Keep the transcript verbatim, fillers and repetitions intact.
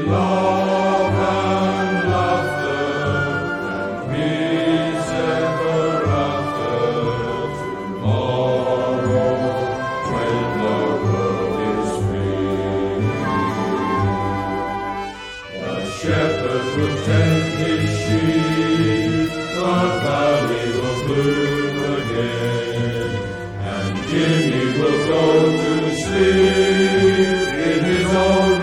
love and laughter and peace ever after tomorrow when the world is free. The shepherd will tend his sheep, the valley will bloom again, and Jimmy will go to sleep in his own